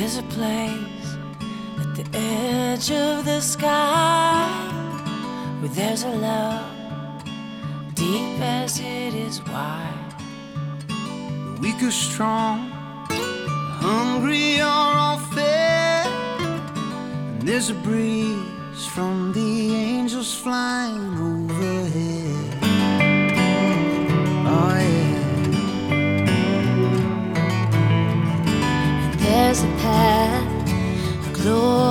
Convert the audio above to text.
There's a place at the edge of the sky where there's a love deep as it is wide. The weak are strong, the hungry are all fed, and there's a breeze from the angels flying overhead. Oh yeah. And there's a path, a glory